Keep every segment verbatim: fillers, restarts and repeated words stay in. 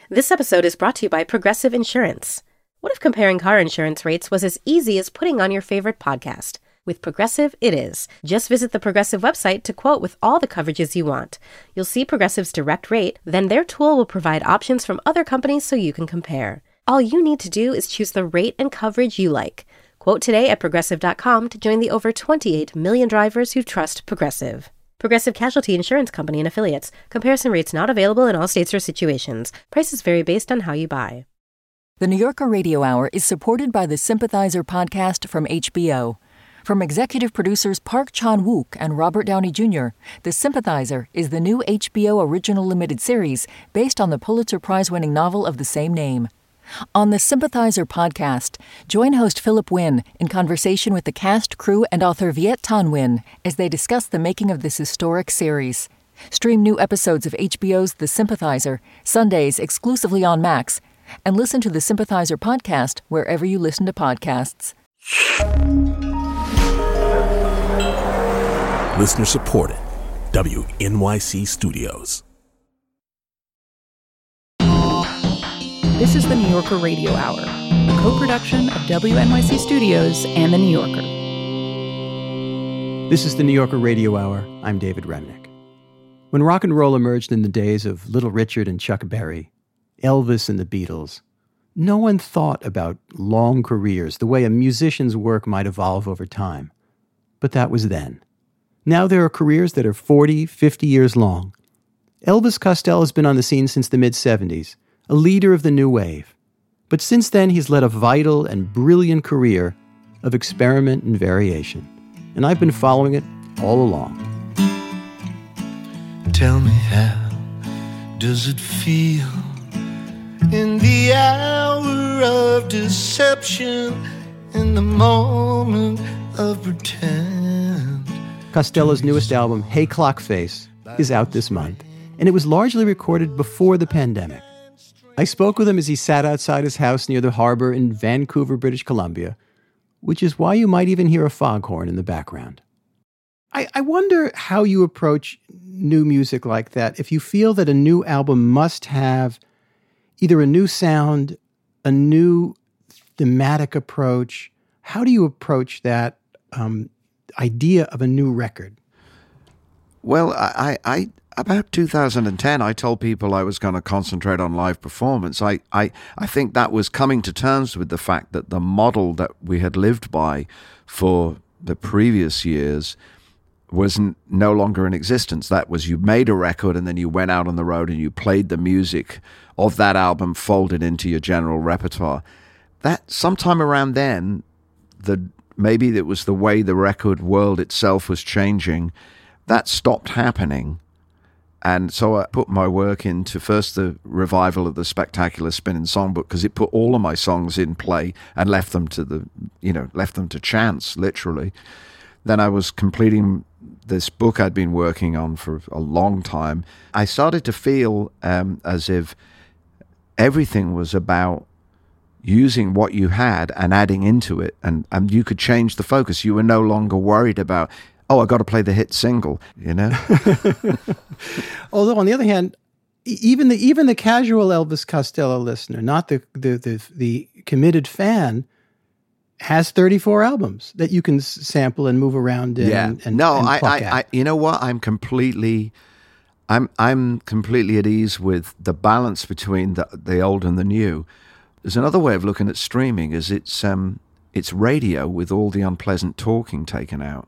This episode is brought to you by Progressive Insurance. What if comparing car insurance rates was as easy as putting on your favorite podcast? With Progressive, it is. Just visit the Progressive website to quote with all the coverages you want. You'll see Progressive's direct rate, then their tool will provide options from other companies so you can compare. All you need to do is choose the rate and coverage you like. Quote today at Progressive dot com to join the over twenty-eight million drivers who trust Progressive. Progressive Casualty Insurance Company and Affiliates. Comparison rates not available in all states or situations. Prices vary based on how you buy. The New Yorker Radio Hour is supported by the Sympathizer podcast from H B O. From executive producers Park Chan-wook and Robert Downey Junior, The Sympathizer is the new H B O original limited series based on the Pulitzer Prize-winning novel of the same name. On the Sympathizer podcast, join host Philip Wynn in conversation with the cast, crew, and author Viet Thanh Nguyen as they discuss the making of this historic series. Stream new episodes of H B O's The Sympathizer, Sundays exclusively on Max, and listen to the Sympathizer podcast wherever you listen to podcasts. Listener supported. W N Y C Studios. This is the New Yorker Radio Hour, a co-production of W N Y C Studios and The New Yorker. This is the New Yorker Radio Hour. I'm David Remnick. When rock and roll emerged in the days of Little Richard and Chuck Berry, Elvis and the Beatles, no one thought about long careers, the way a musician's work might evolve over time. But that was then. Now there are careers that are forty, fifty years long. Elvis Costello has been on the scene since the mid-seventies, a leader of the new wave. But since then, he's led a vital and brilliant career of experiment and variation. And I've been following it all along. Tell me, how does it feel in the hour of deception, in the moment of pretend? Costello's newest album, Hey Clock Face, is out this month, and it was largely recorded before the pandemic. I spoke with him as he sat outside his house near the harbor in Vancouver, British Columbia, which is why you might even hear a foghorn in the background. I, I wonder how you approach new music like that, if you feel that a new album must have either a new sound, a new thematic approach. How do you approach that um, idea of a new record? Well, I, I, about two thousand ten, I told people I was going to concentrate on live performance. I, I, I think that was coming to terms with the fact that the model that we had lived by for the previous years was n- no longer in existence. That was, you made a record and then you went out on the road and you played the music of that album folded into your general repertoire. That sometime around then, the maybe it was the way the record world itself was changing, that stopped happening. And so I put my work into first the revival of the Spectacular Spinning Songbook, because it put all of my songs in play and left them to the, you know, left them to chance, literally. Then I was completing this book I'd been working on for a long time. I started to feel um, as if everything was about using what you had and adding into it, and, and you could change the focus. You were no longer worried about, oh, I got to play the hit single, you know? Although, on the other hand, even the even the casual Elvis Costello listener, not the the the, the committed fan, has thirty-four albums that you can s- sample and move around in. Yeah. And, and, no, and I, pluck I, at. I, you know what? I'm completely, I'm, I'm completely at ease with the balance between the the old and the new. There's another way of looking at streaming, is it's um, it's radio with all the unpleasant talking taken out.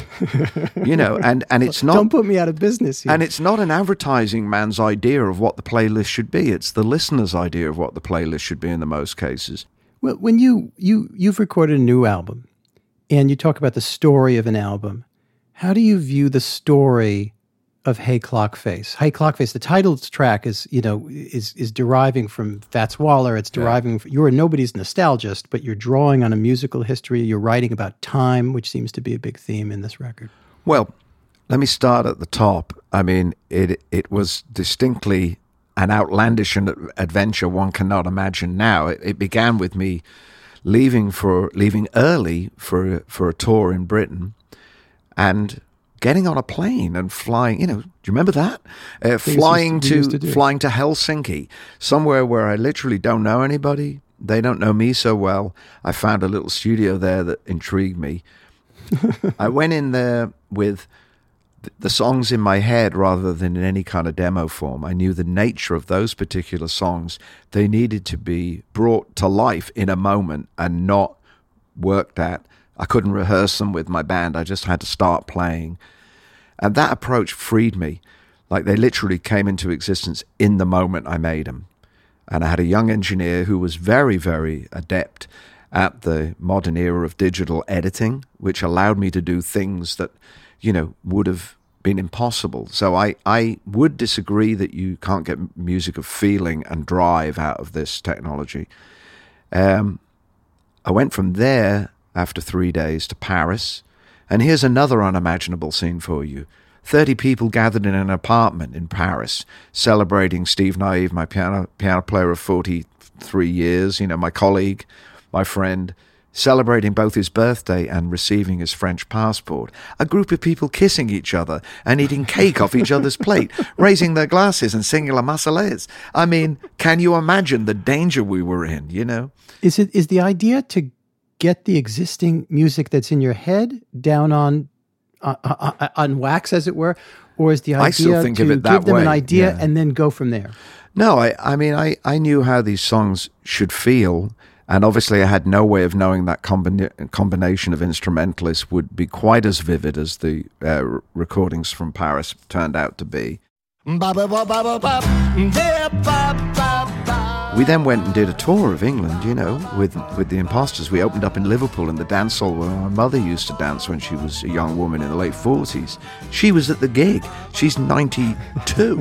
You know, and, and it's not... Don't put me out of business here. And it's not an advertising man's idea of what the playlist should be. It's the listener's idea of what the playlist should be in the most cases. Well, when you, you, you've recorded a new album and you talk about the story of an album, how do you view the story of Hey Clock Face? Hey Clock Face, the title track is, you know, is is deriving from Fats Waller. It's deriving yeah. from, you're nobody's nostalgist, but you're drawing on a musical history. You're writing about time, which seems to be a big theme in this record. Well, let me start at the top. I mean, it it was distinctly an outlandish adventure one cannot imagine now. It, it began with me leaving for leaving early for for a tour in Britain, and getting on a plane and flying, you know, do you remember that? Uh, flying to, to flying to Helsinki, somewhere where I literally don't know anybody. They don't know me so well. I found a little studio there that intrigued me. I went in there with the songs in my head rather than in any kind of demo form. I knew the nature of those particular songs. They needed to be brought to life in a moment and not worked at. I couldn't rehearse them with my band. I just had to start playing. And that approach freed me. Like they literally came into existence in the moment I made them. And I had a young engineer who was very, very adept at the modern era of digital editing, which allowed me to do things that, you know, would have been impossible. So I, I would disagree that you can't get music of feeling and drive out of this technology. Um, I went from there after three days to Paris, and here's another unimaginable scene for you. thirty people gathered in an apartment in Paris, celebrating Steve Naive, my piano piano player of forty-three years, you know, my colleague, my friend, celebrating both his birthday and receiving his French passport. A group of people kissing each other and eating cake off each other's plate, raising their glasses and singing La Marseillaise. I mean, can you imagine the danger we were in, you know? Is it is the idea to get the existing music that's in your head down on uh, uh, on wax, as it were, or is the idea I still think to of it that give them way. an idea Yeah. and then go from there? No, I, I mean, I, I knew how these songs should feel, and obviously I had no way of knowing that combina- combination of instrumentalists would be quite as vivid as the uh, r- recordings from Paris turned out to be. We then went and did a tour of England, you know, with with the Imposters. We opened up in Liverpool in the dance hall where my mother used to dance when she was a young woman in the late forties. She was at the gig. She's ninety-two.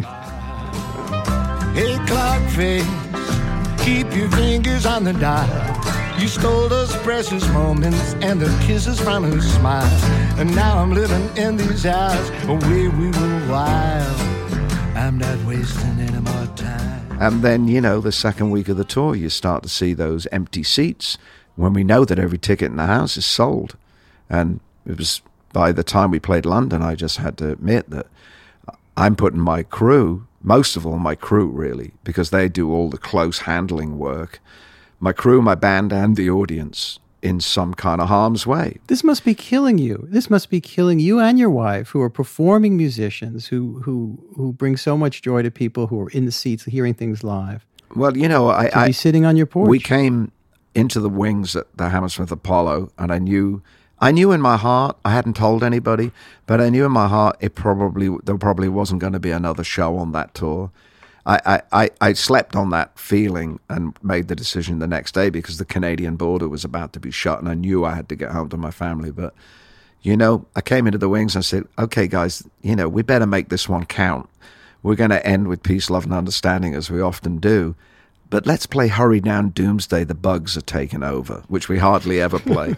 Hey, clock face, keep your fingers on the dial. You stole those precious moments and the kisses from her smile. And now I'm living in these hours where we were wild. I'm not wasting any more time. And then, you know, the second week of the tour, you start to see those empty seats when we know that every ticket in the house is sold. And it was by the time we played London, I just had to admit that I'm putting my crew, most of all my crew really, because they do all the close handling work, my crew, my band, and the audience in some kind of harm's way. This must be killing you. This must be killing you and your wife, who are performing musicians, who who who bring so much joy to people who are in the seats hearing things live. Well, you know, I... To I be sitting on your porch. We came into the wings at the Hammersmith Apollo, and I knew... I knew in my heart, I hadn't told anybody, but I knew in my heart it probably there probably wasn't going to be another show on that tour. I, I, I slept on that feeling and made the decision the next day because the Canadian border was about to be shut and I knew I had to get home to my family. But, you know, I came into the wings and I said, okay, guys, you know, we better make this one count. We're going to end with peace, love, and understanding as we often do. But let's play Hurry Down Doomsday, The Bugs Are Taking Over, which we hardly ever play.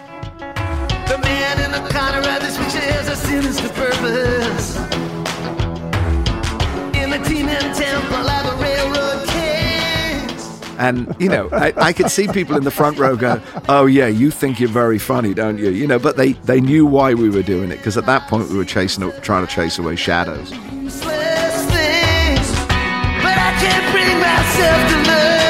The man in the corner of this picture has a sinister purpose. In the T-Man temple of the railroad case. And, you know, I, I could see people in the front row go, oh, yeah, you think you're very funny, don't you? You know, but they, they knew why we were doing it, because at that point we were chasing, trying to chase away shadows. Useless things, but I can't bring myself to love.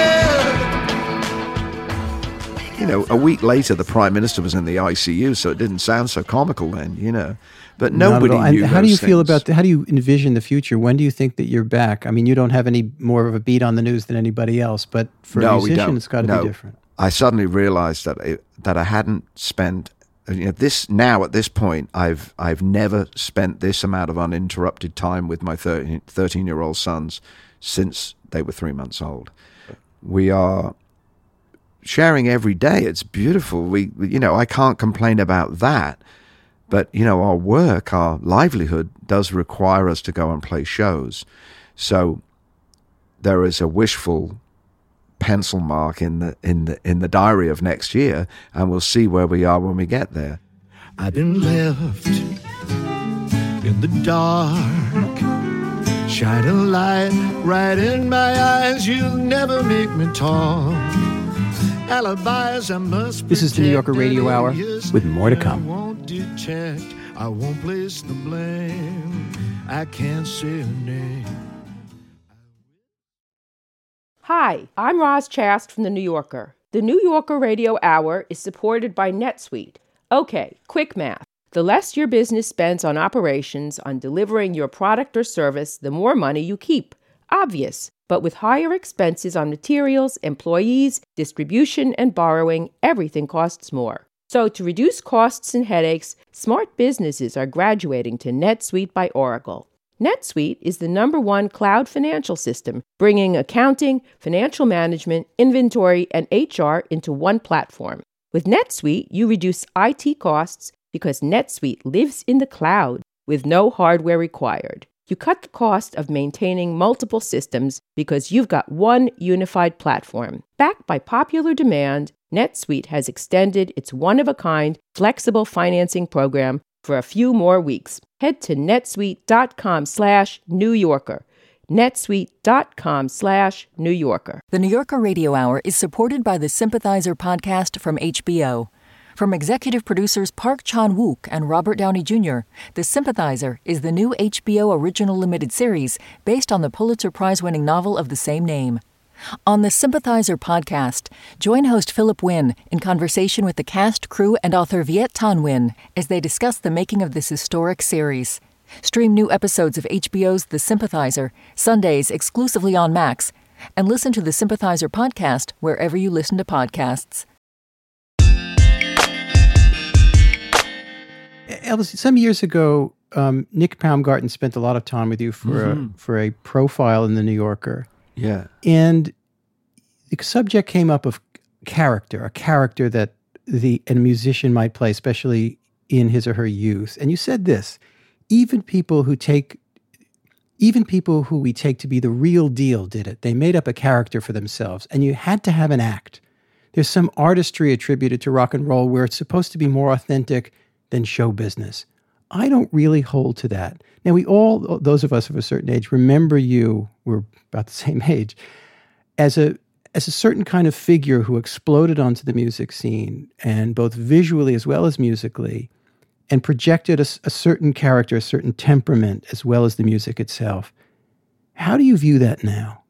You know, a week later, the Prime Minister was in the I C U, so it didn't sound so comical then, you know. But nobody Not at all. knew And how do you those feel things. about the, how do you envision the future? When do you think that you're back? I mean, you don't have any more of a beat on the news than anybody else, but for No, a we musician, don't. it's got to No. be different. I suddenly realized that it, that I hadn't spent, you know, this now at this point, I've I've never spent this amount of uninterrupted time with my thirteen-year-old sons since they were three months old. We are sharing every day. It's beautiful. We, you know, I can't complain about that. But, you know, our work, our livelihood does require us to go and play shows. So there is a wishful pencil mark in the in the in the diary of next year, and we'll see where we are when we get there. I've been left in the dark. Shine a light right in my eyes. You'll never make me talk. Alibis I must This is the New Yorker protect, Radio Hour, yes, with more to I come. won't detect. I won't place the blame. I can't say her name. Hi, I'm Roz Chast from The New Yorker. The New Yorker Radio Hour is supported by NetSuite. Okay, quick math. The less your business spends on operations, on delivering your product or service, the more money you keep. Obvious. But with higher expenses on materials, employees, distribution, and borrowing, everything costs more. So to reduce costs and headaches, smart businesses are graduating to NetSuite by Oracle. NetSuite is the number one cloud financial system, bringing accounting, financial management, inventory, and H R into one platform. With NetSuite, you reduce I T costs because NetSuite lives in the cloud with no hardware required. You cut the cost of maintaining multiple systems because you've got one unified platform. Backed by popular demand, NetSuite has extended its one-of-a-kind flexible financing program for a few more weeks. Head to netsuite.com slash New Yorker. netsuite.com slash New Yorker. The New Yorker Radio Hour is supported by the Sympathizer podcast from H B O. From executive producers Park Chan-wook and Robert Downey Junior, The Sympathizer is the new H B O original limited series based on the Pulitzer Prize-winning novel of the same name. On the Sympathizer podcast, join host Philip Wynn in conversation with the cast, crew, and author Viet Thanh Nguyen as they discuss the making of this historic series. Stream new episodes of H B O's The Sympathizer, Sundays exclusively on Max, and listen to the Sympathizer podcast wherever you listen to podcasts. Elvis, some years ago, um, Nick Baumgarten spent a lot of time with you for mm-hmm. a, for a profile in The New Yorker. Yeah. And the subject came up of character, a character that the a musician might play, especially in his or her youth. And you said this, even people who take, even people who we take to be the real deal did it. They made up a character for themselves, and you had to have an act. There's some artistry attributed to rock and roll where it's supposed to be more authentic than show business. I don't really hold to that. Now, we all, those of us of a certain age, remember you, we're about the same age, as a as a certain kind of figure who exploded onto the music scene, and both visually as well as musically, and projected a, a certain character, a certain temperament, as well as the music itself. How do you view that now?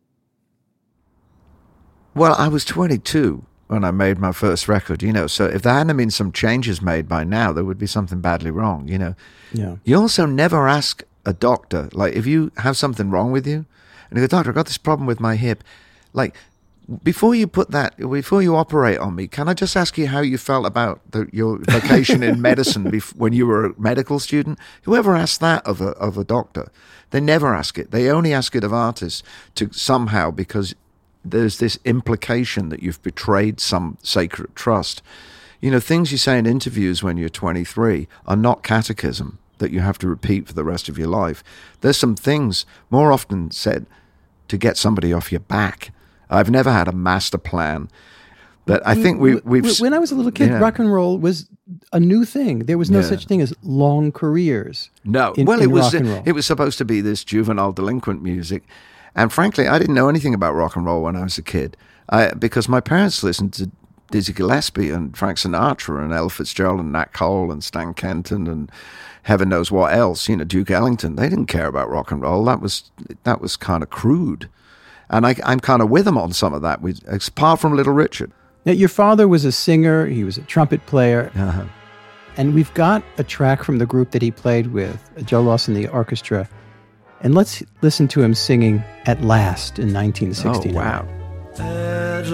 Well, I was twenty-two when I made my first record, you know, so if there hadn't been some changes made by now, there would be something badly wrong, you know. Yeah. You also never ask a doctor, like, if you have something wrong with you, and you go, doctor, I've got this problem with my hip, like, before you put that, before you operate on me, can I just ask you how you felt about the, your vocation in medicine bef- when you were a medical student? Whoever asks that of a of a doctor, they never ask it. They only ask it of artists to somehow, because there's this implication that you've betrayed some sacred trust. You know, things you say in interviews when you're twenty-three are not catechism that you have to repeat for the rest of your life. There's some things more often said to get somebody off your back. I've never had a master plan. But I think we, we've... When I was a little kid, yeah. rock and roll was a new thing. There was no yeah. such thing as long careers. No. In, well, in it was rock and roll. It was supposed to be this juvenile delinquent music. And frankly, I didn't know anything about rock and roll when I was a kid, I, because my parents listened to Dizzy Gillespie and Frank Sinatra and Ella Fitzgerald and Nat Cole and Stan Kenton and heaven knows what else, you know, Duke Ellington. They didn't care about rock and roll. That was that was kind of crude. And I, I'm kind of with them on some of that, we, apart from Little Richard. Now, your father was a singer. He was a trumpet player. Uh-huh. And we've got a track from the group that he played with, Joe Lawson, the orchestra. And let's listen to him singing At Last in nineteen sixty-nine. Oh, wow. At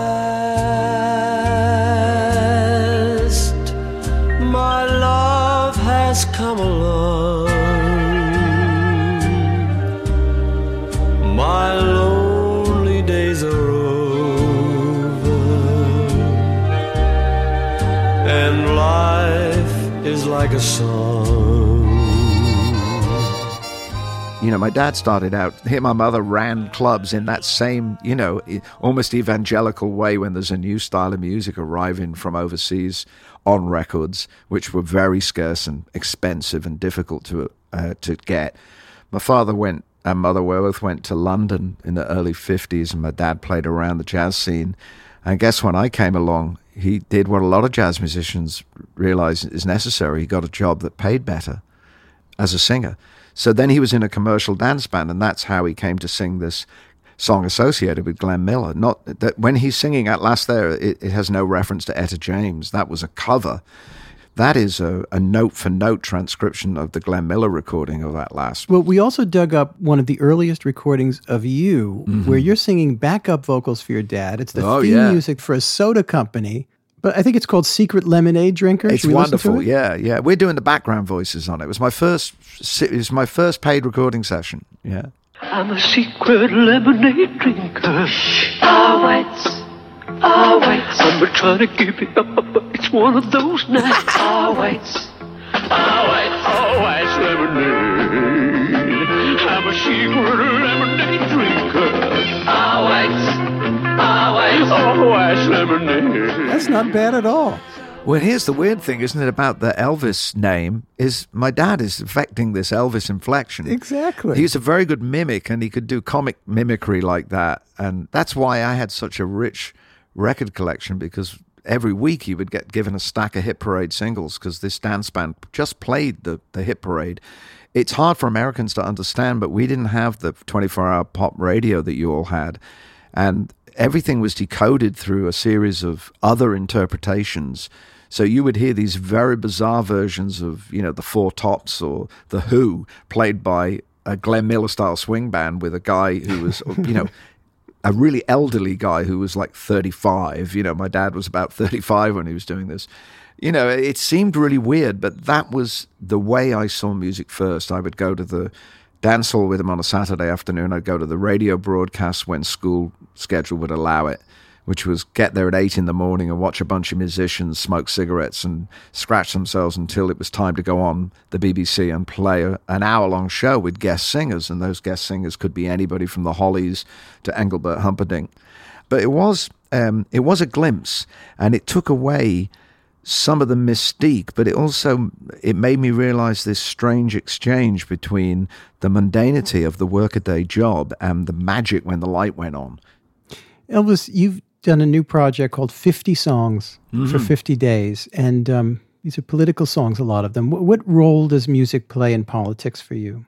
last, my love has come along. My lonely days are over, and life is like a song. You know, my dad started out, he and my mother ran clubs in that same, you know, almost evangelical way when there's a new style of music arriving from overseas on records, which were very scarce and expensive and difficult to uh, to get. My father went, and mother both went to London in the early fifties, and my dad played around the jazz scene. And guess when I came along, he did what a lot of jazz musicians realize is necessary. He got a job that paid better as a singer. So then he was in a commercial dance band, and that's how he came to sing this song associated with Glenn Miller. Not that when he's singing At Last There, it, it has no reference to Etta James. That was a cover. That is a, a note-for-note transcription of the Glenn Miller recording of At Last. Well, we also dug up one of the earliest recordings of you, mm-hmm. where you're singing backup vocals for your dad. It's the oh, theme yeah. music for a soda company. But I think it's called Secret Lemonade Drinker. It's wonderful, yeah, yeah. We're doing the background voices on it. It was my first, it was my first paid recording session, yeah. I'm a secret lemonade drinker. Always, always. I'm trying to give it up, but it's one of those nights. Always, always, always lemonade. I'm a secret lemonade drinker. Always, always, always lemonade. That's not bad at all. Well, here's the weird thing, isn't it, about the Elvis name, is my dad is affecting this Elvis inflection. Exactly. He's a very good mimic, and he could do comic mimicry like that. And that's why I had such a rich record collection, because every week he would get given a stack of Hit Parade singles, because this dance band just played the, the Hit Parade. It's hard for Americans to understand, but we didn't have the twenty-four hour pop radio that you all had. And everything was decoded through a series of other interpretations. So you would hear these very bizarre versions of, you know, the Four Tops or the Who played by a Glenn Miller style swing band with a guy who was, you know, a really elderly guy who was like thirty-five. You know, my dad was about thirty-five when he was doing this. You know, it seemed really weird, but that was the way I saw music first. I would go to the dance hall with him on a Saturday afternoon. I'd go to the radio broadcast when school schedule would allow it, which was get there at eight in the morning and watch a bunch of musicians smoke cigarettes and scratch themselves until it was time to go on the B B C and play a, an hour-long show with guest singers. And those guest singers could be anybody from the Hollies to Engelbert Humperdinck. But it was um, it was a glimpse, and it took away some of the mystique, but it also it made me realize this strange exchange between the mundanity of the workaday job and the magic when the light went on. Elvis, you've done a new project called fifty Songs mm-hmm. for fifty days, and um, these are political songs, a lot of them. What, what role does music play in politics for you?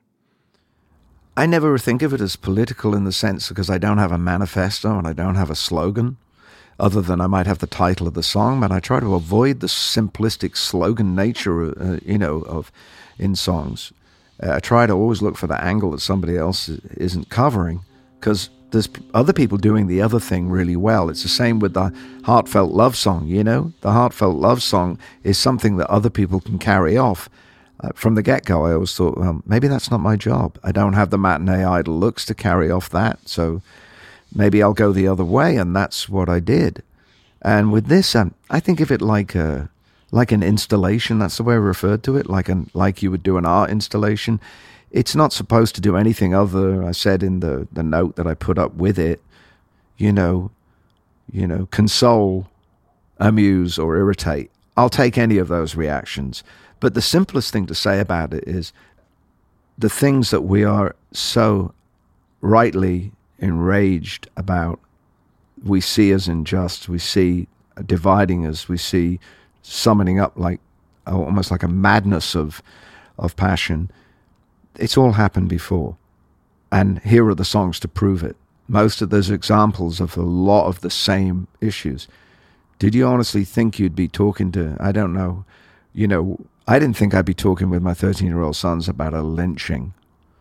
I never think of it as political in the sense because I don't have a manifesto and I don't have a slogan, other than I might have the title of the song, but I try to avoid the simplistic slogan nature, uh, you know, of in songs. Uh, I try to always look for the angle that somebody else isn't covering, because there's other people doing the other thing really well. It's the same with the heartfelt love song, you know? The heartfelt love song is something that other people can carry off. Uh, from the get-go, I always thought, well, maybe that's not my job. I don't have the matinee idol looks to carry off that, so maybe I'll go the other way, and that's what I did. And with this, um, I think of it like a like an installation. That's the way I referred to it, like an like you would do an art installation. It's not supposed to do anything other. I said in the, the note that I put up with it, you know, you know, console, amuse, or irritate. I'll take any of those reactions. But the simplest thing to say about it is the things that we are so rightly enraged about, we see as unjust, we see dividing us, we see summoning up like almost like a madness of of passion. It's all happened before, and here are the songs to prove it. Most of those examples of a lot of the same issues. Did you honestly think you'd be talking to, I don't know, you know, I didn't think I'd be talking with my thirteen-year-old sons about a lynching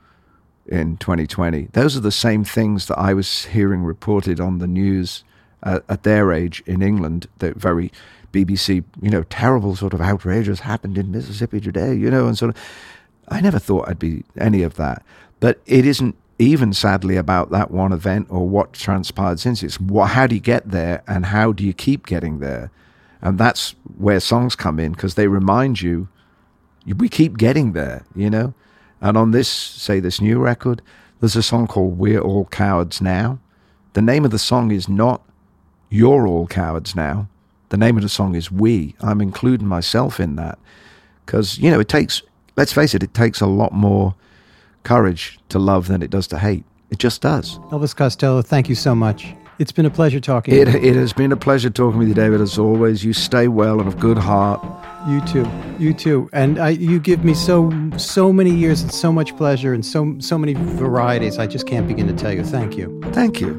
in twenty twenty. Those are the same things that I was hearing reported on the news uh, at their age in England, that very B B C, you know, terrible sort of outrageous happened in Mississippi today, you know, and sort of, I never thought I'd be any of that. But it isn't even, sadly, about that one event or what transpired since. It's what, how do you get there and how do you keep getting there? And that's where songs come in, because they remind you, we keep getting there, you know? And on this, say, this new record, there's a song called We're All Cowards Now. The name of the song is not You're All Cowards Now. The name of the song is We. I'm including myself in that. Because, you know, it takes, let's face it, it takes a lot more courage to love than it does to hate. It just does. Elvis Costello, thank you so much. It's been a pleasure talking It, to you. it has been a pleasure talking with you, David, as always. You stay well and of good heart. You too. You too. And I, you give me so so many years and so much pleasure and so so many varieties. I just can't begin to tell you. Thank you. Thank you.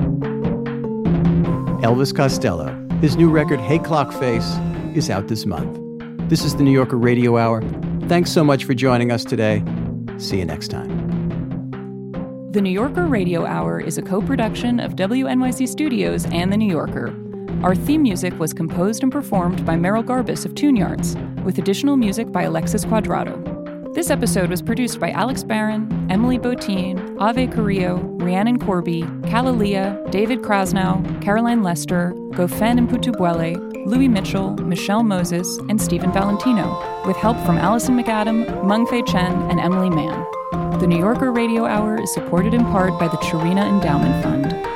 Elvis Costello. His new record, Hey Clock Face, is out this month. This is the New Yorker Radio Hour. Thanks so much for joining us today. See you next time. The New Yorker Radio Hour is a co-production of W N Y C Studios and The New Yorker. Our theme music was composed and performed by Merrill Garbus of Tune Yards, with additional music by Alexis Quadrado. This episode was produced by Alex Barron, Emily Botine, Ave Carrillo, Rhiannon Corby, Kalalia, David Krasnow, Caroline Lester, Gofen Mputubuele, Louis Mitchell, Michelle Moses, and Stephen Valentino, with help from Allison McAdam, Mengfei Chen, and Emily Mann. The New Yorker Radio Hour is supported in part by the Chirina Endowment Fund.